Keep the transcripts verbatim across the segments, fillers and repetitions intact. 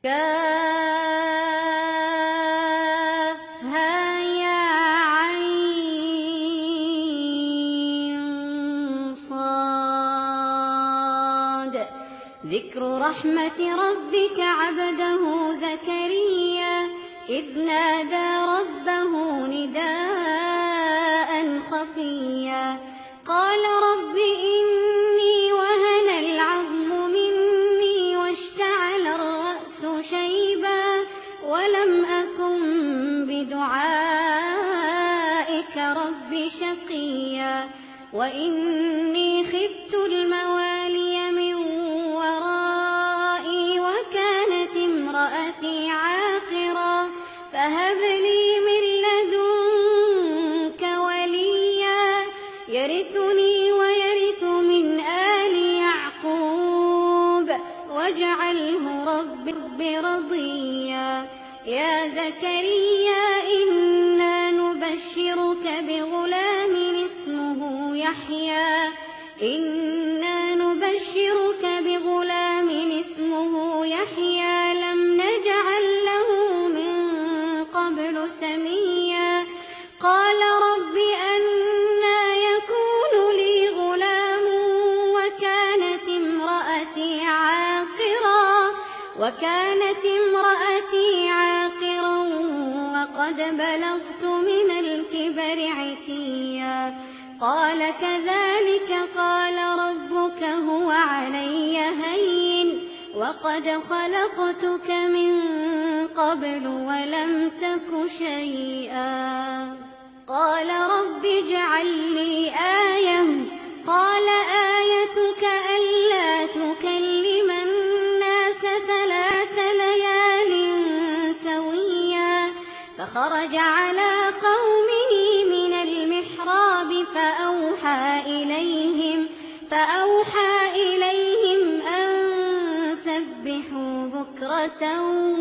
كافها يا عين صاد. ذكر رحمة ربك عبده زكريا إذ نادى ربه نداء خفيا قال رب إني وهن العظم مني واشتعل الرأس شيبا ولم أكن بدعائك رب شقيا وإني خفت الموالي من ورائي وكانت امرأتي عاقرا فهب لي من لدنك وليا يرثني ويرث من آل يعقوب واجعله رب رضيا. يا زكريا إنا نبشرك بغلام اسمه يحيى إنا نبشرك بغلام اسمه يحيى لم نجعل له من قبل سميا قال رب أنى يكون لي غلام وكانت امرأتي عاقرا وكانت امرأتي عاقرا وقد بلغت من الكبر عتيا قال كذلك قال ربك هو علي هين وقد خلقتك من قبل ولم تك شيئا قال رب اجعل لي آية قال آيتك ألا تكلم الناس ثلاث ليال سويا فخرج على قومه من المحراب فأوحى إليهم فأوحى إليهم أن سبحوا بكرة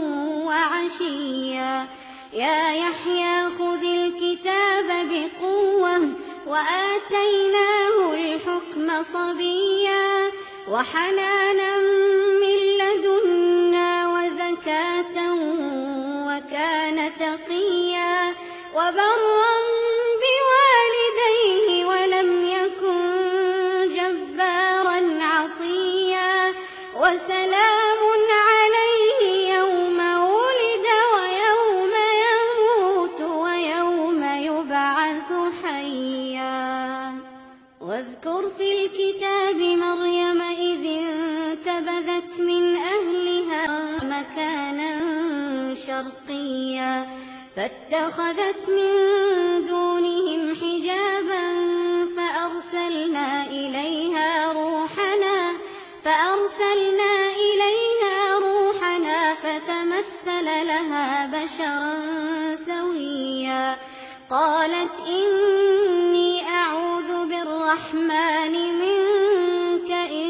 وعشيا يا يحيى خذ الكتاب بقوة وآتيناه الحكم صبيا وحنانا من لدنا وزكاة وكان تقيا وبرا بوالديه ولم يكن جبارا عصيا وسلام عليه يوم ولد ويوم يموت ويوم يبعث حيا. واذكر في الكتاب مريم إذ انتبذت من أهلها مكانا شرقيا فاتخذت من دونهم حجابا فأرسلنا إليها روحنا فأرسلنا إليها روحنا فتمثل لها بشرا سويا قالت إني أعوذ بالرحمن منك إن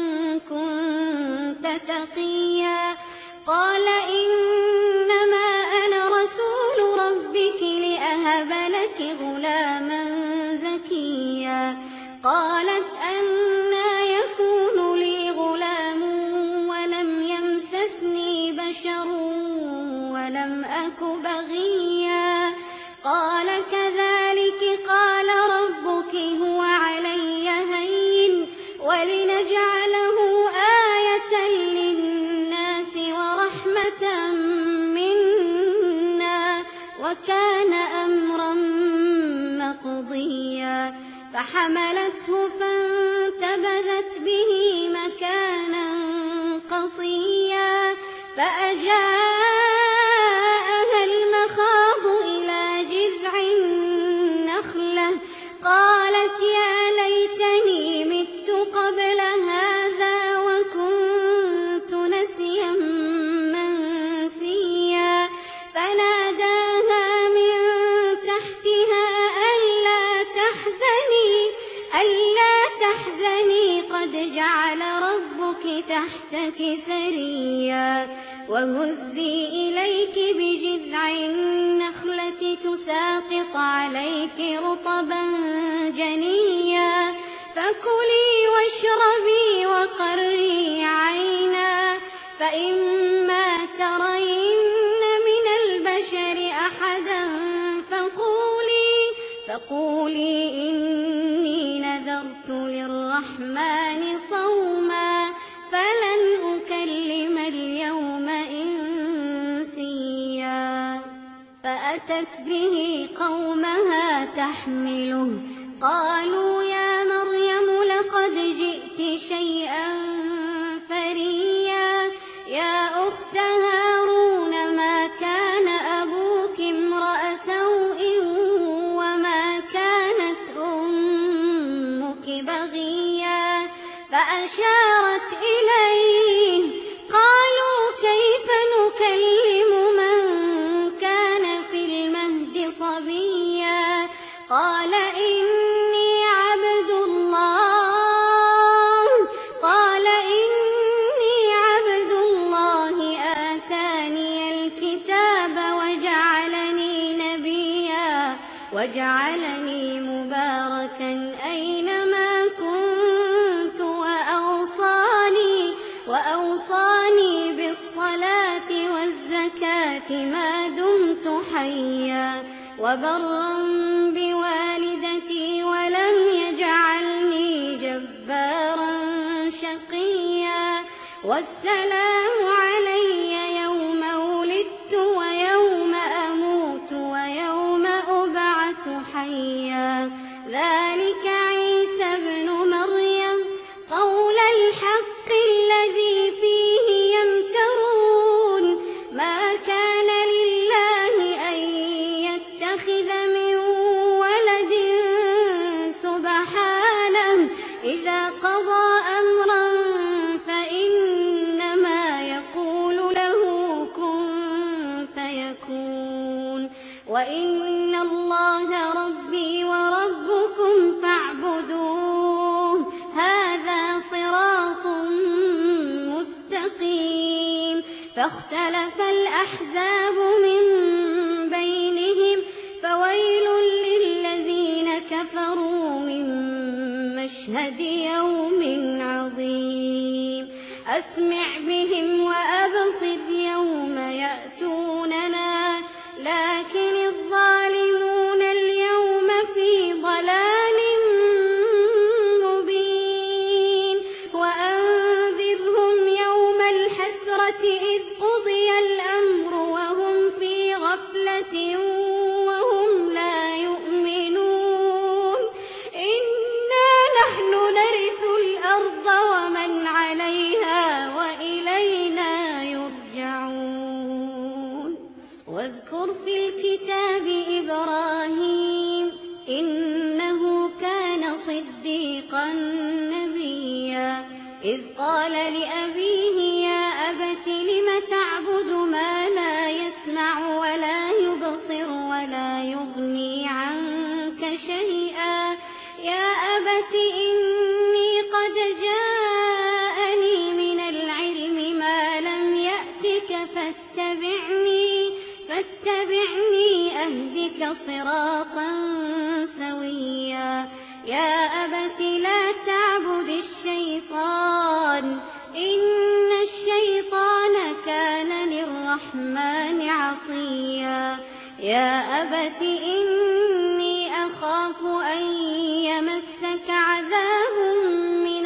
كنت تقيا قال إنما أنا رسول ربك لأهب لك غلاما زكيا قالت أنى يكون لي غلام ولم يمسسني بشر ولم أك بغيا قال كذلك قال ربك هو علي هين ولنجعله آية للناس ورحمة منا وكان أمرا مقضيا فحملته فانتبذت به مكانا قصيا فأجاءها المخاض إلى جذع النخلة قالت يا ليتني مت قبل هذا وكنت نسيا منسيا فناداها من تحتها ألا تحزني ألا تحزني قد جعل ربك تحتك سريا وهزي إليك بجذع النخلة تساقط عليك رطبا جنيا فكلي واشربي وقري عينا فإما فقولي إني نذرت للرحمن صوما فلن أكلم اليوم إنسيا فأتت به قومها تحمله قالوا يا مريم لقد جئت شيئا فريا يا أخت هارون ما كان أبوك امرأ سوء وما كانت أمك بغيا فأشارت إليه قالوا كيف نكلم من كان في المهد صبيا قال إني عبد الله قال إني عبد الله آتاني الكتاب وجعلني نبيا وجعلني مباركا أينما كنت وأوصاني وأوصاني بالصلاة والزكاة ما دمت حيا وبرا بوالدتي ولم يجعلني جبارا شقيا والسلام علي يوم ولدت ويوم أموت ويوم أبعث حيا ذلك عيسى ابن مريم قول الحق الذي فيه يمترون ما كان لله أن يتخذ من ولد سبحانه إذا قضى أمرا فإنما يقول له كن فيكون وإن الله ربي وربكم فاعبدوه هذا صراط مستقيم فاختلف الأحزاب من بينهم فويل للذين كفروا من مشهد يوم عظيم أسمع بهم وأبصر يوم يأتوننا لكن الظالمون اليوم في ضلال مبين وأنذرهم يوم الحسرة إذ قضي الأمر وهم في غفلة وهم لا يؤمنون إنا نحن نرث الأرض ومن عليها وإلينا يرجعون واذكر في الكتاب إبراهيم إنه كان صديقا نبيا إذ قال لأبيه يا أبت لم تعبد ما لا يسمع ولا يبصر ولا يغني عنك شيئا يا أبت إني قد جاءني من العلم ما لم يأتك فاتبعني فاتبعني أهدك صراطا سويا يا أبت لا تعبد الشيطان إن الشيطان كان للرحمن عصيا يا أبت إني أخاف أن يمسك عذاب من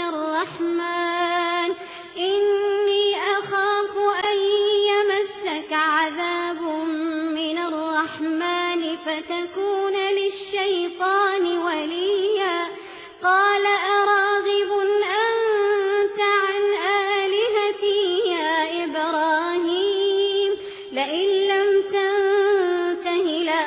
الرحمن إني أخاف أن يمسك عذاب من الرحمن فتكون للشيطان وليا قال أراغب أنت عن آلهتي يا إبراهيم لئن لم تنته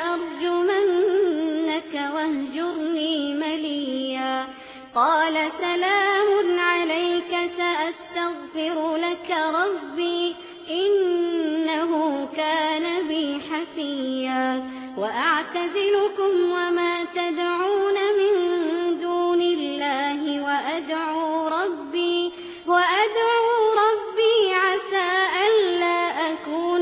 لأرجمنك واهجرني مليا قال سلام عليك سأستغفر لك ربي إنه كان بي حفيا وأعتزلكم وما تدعون من دون الله وأدعو ربي وأدعو ربي عسى ألا أكون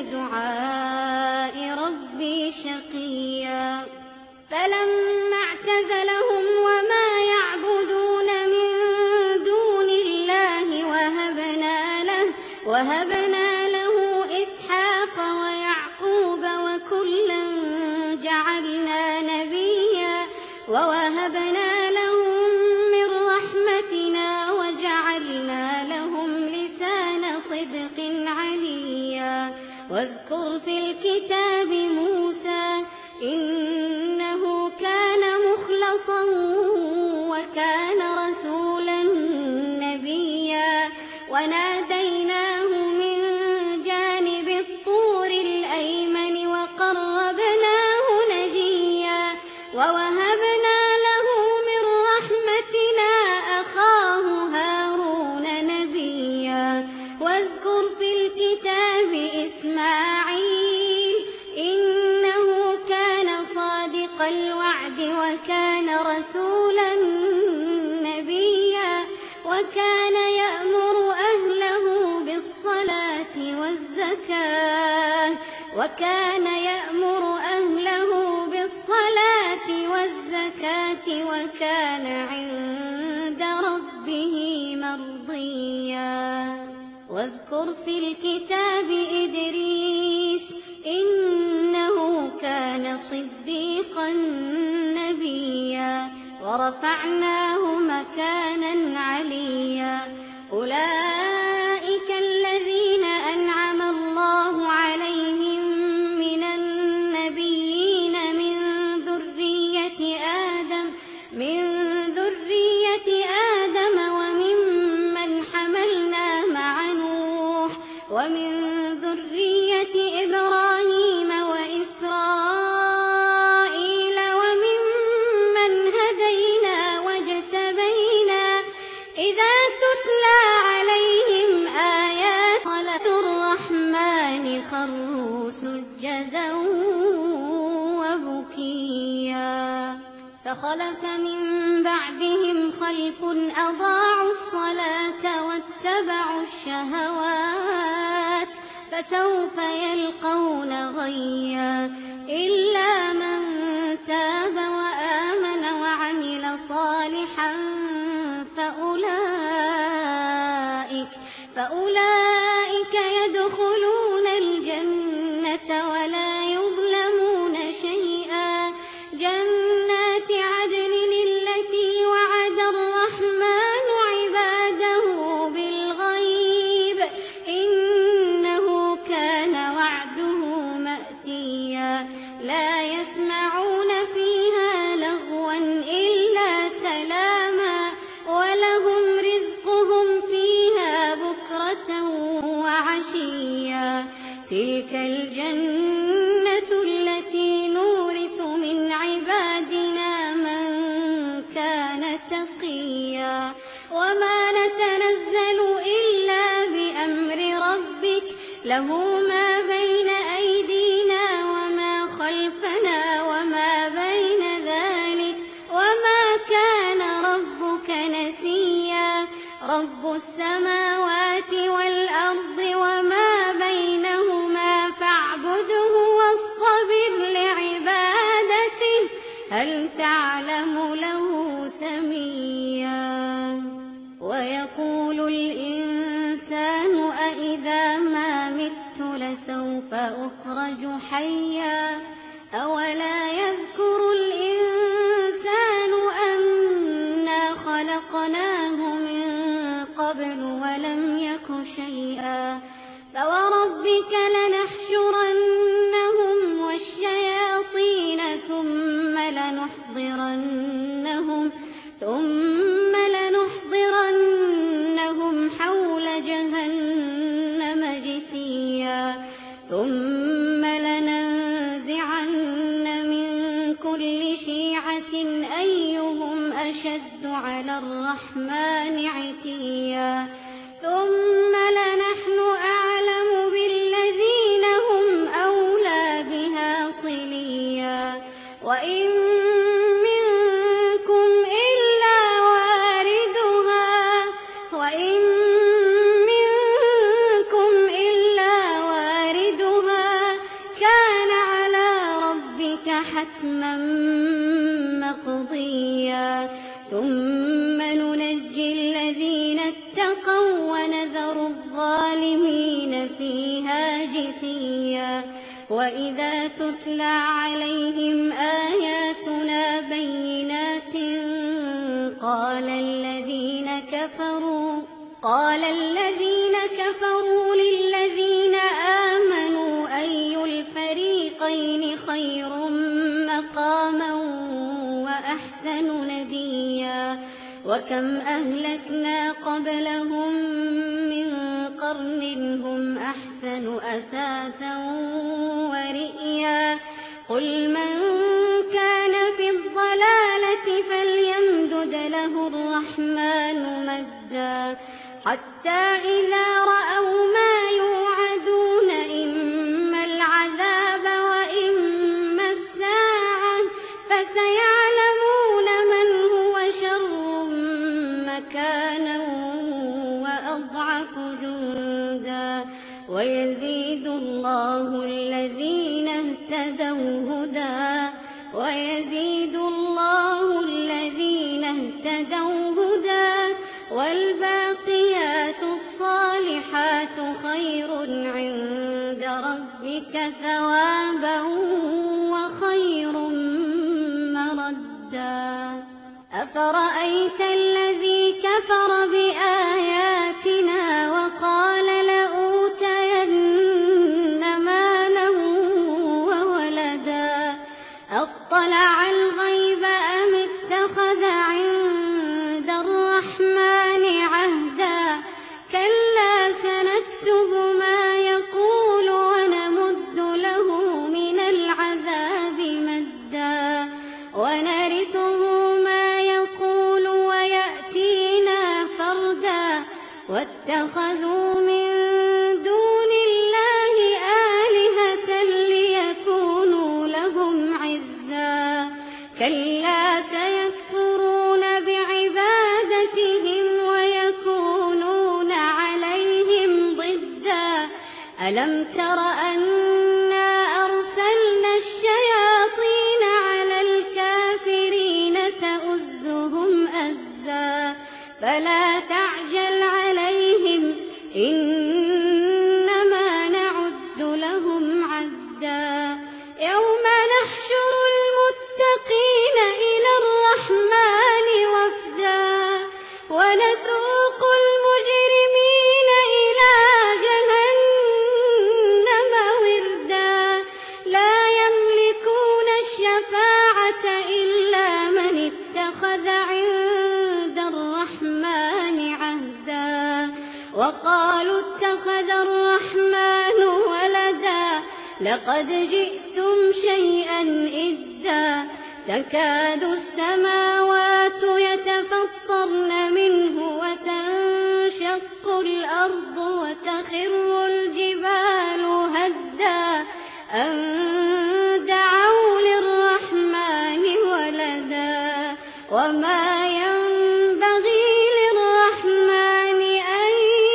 بدعاء ربي شقيا فلما اعتزلهم وما يعبدون من دون الله وهبنا له وهبنا له إسحاق ويعقوب وكلا جعلنا نبيا ووهبنا لهم من رحمتنا وجعلنا لهم لسان صدق عليا. واذكر في الكتاب موسى إنه كان مخلصا وكان رسولا نبيا. وناديناه من جانب الطور الأيمن وقربناه نجيا. ووهبنا له من رحمتنا أخاه هارون نبيا. واذكر في الكتاب إسماعيل إنه كان صادق الوعد وكان رسولا نبيا. وكان يأمر أهله بالصلاة والزكاة وكان يأمر أهله بالصلاة والزكاة وكان عند ربه مرضيا. واذكر في الكتاب إدريس إنه كان صديقا نبيا. ورفعناه مكانا عليا. أولئك الذين أنعم الله عليهم من النبيين من ذرية آدم من ذرية آدم وممن حملنا مع نوح ومن ذرية إبراهيم وإسرائيل وممن هدينا واجتبينا. إذا تتلى عليهم آيات الرحمن خروا سجدا وبكيا. فخلف من بعدهم خلف أضاعوا الصلاة واتبعوا الشهوات فسوف يلقون غيا. إلا من تاب وآمن وعمل صالحا فأولئك, فأولئك يدخلون الجنة ولا يظلمون شيئا. جنات عدن التي وعد الرحمن عباده بالغيب إنه كان وعده مأتيا. لا يسمعون فيها لغوا إلا سلاما ولهم رزقهم فيها بكرة وعشيا. تلك الجنة التي نورث من عبادنا من كان تقيا. وما نتنزل إلا بأمر ربك له ما بين أيدينا وما خلفنا وما بين ذلك وما كان ربك نسيا. رب السماوات والأرض وما بينهما فاعبده واصطبر لعبادته هل تعلم له سميا. ويقول الإنسان أإذا ما مت لسوف أخرج حيا. أولا يذكر الإنسان أنا خلقناه من قبل ولم يك شيئا. فوربك لنحشرنهم والشياطين ثم لنحضرنهم ثم لنحضرنهم حول جهنم جثيا. ثم لننزعن من كل شيعة أيهم أشد على الرحمن عتيا. ثم لنحن أعلم بالذين هم أولى بها صليا. وإن منكم إلا واردها وإن منكم إلا واردها كان على ربك حتما مقضيا. ثم ننجي الذين اتقوا ونذر الظالمين فيها جثيا وإذا تتلى عليهم آياتنا بينات قال الذين كفروا قال الذين كفروا للذين آمنوا أي الفريقين خير مقاما وأحسن نديا وكم أهلكنا قبلهم من قرن هم أحسن أثاثا ورئيا قل من كان في الضلالة فليمدد له الرحمن مدا حتى إذا رأوا ما يوعدون إما العذاب وإما الساعة فسيعلمون من هو شر مكانا وأضعف جندا ويزيد الله الذين اهتدوا هدى ويزيد الله الذين اهتدوا هدى والباقيات الصالحات خير عند ربك ثوابا وخير مردا أفرأيت الذي كفر بآياتنا وقال لأوتين مالا وولدا أطلع الغيب أم اتخذ عند الرحمن عهدا كلا سنكتب ما يقول ونمد له من العذاب مدا ونرثه ما يقول ويأتينا فردا واتخذوا من دون الله آلهة ليكونوا لهم عزا كلا سيكفرون بعبادتهم ويكونون عليهم ضدا ألم تر أنا أرسلنا الشياطين على الكافرين تؤزهم أزا فلا تعجل عليهم إنما نعد لهم عدا يوم نحشر المتقين إلى الرحمن وفدا ونسوق المجرمين إلى جهنم وردا لا يملكون الشفاعة إلا من اتخذ عند الرحمن عهدا وقالوا اتخذ الرحمن ولدا لقد جئتم شيئا إدا تكاد السماوات يتفطرن منه وتنشق الأرض وتخر الجبال هدا أن دعوا للرحمن ولدا وما ينبغي للرحمن أن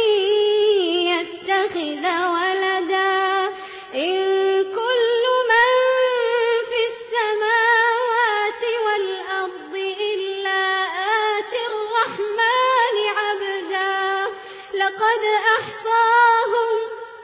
يتخذ ولدا إن كل من في السماوات والأرض إلا آتي الرحمن عبدا لقد أحصاهم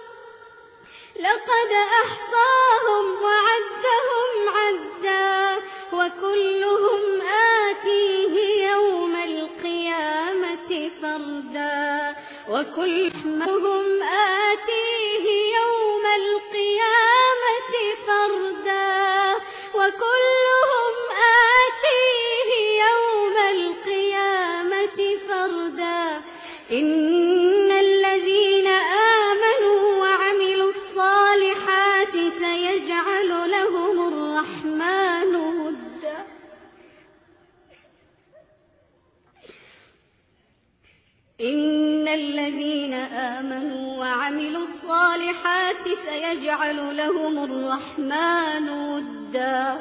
لقد أحصاهم وعدهم عدا وكلهم آتيه يوم القيامة فردا وكلهم آتيه يوم القيامة فردا وكلهم آتيه يوم القيامة فردا إن الذين آمنوا وعملوا الصالحات سيجعل لهم الرحمن ودا إن الذين آمنوا وعملوا الصالحات سيجعل لهم الرحمن ودا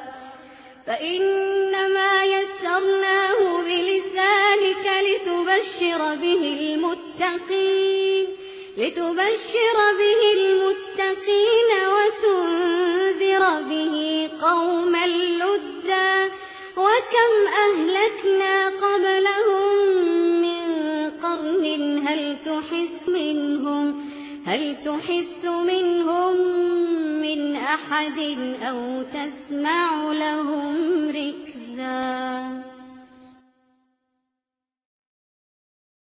فإنما يسرناه بلسانك لتبشر به المتقين لتبشر به المتقين وتنذر به قوما لدا وكم أهلكنا قبل منهم هل تحس منهم من أحد أو تسمع لهم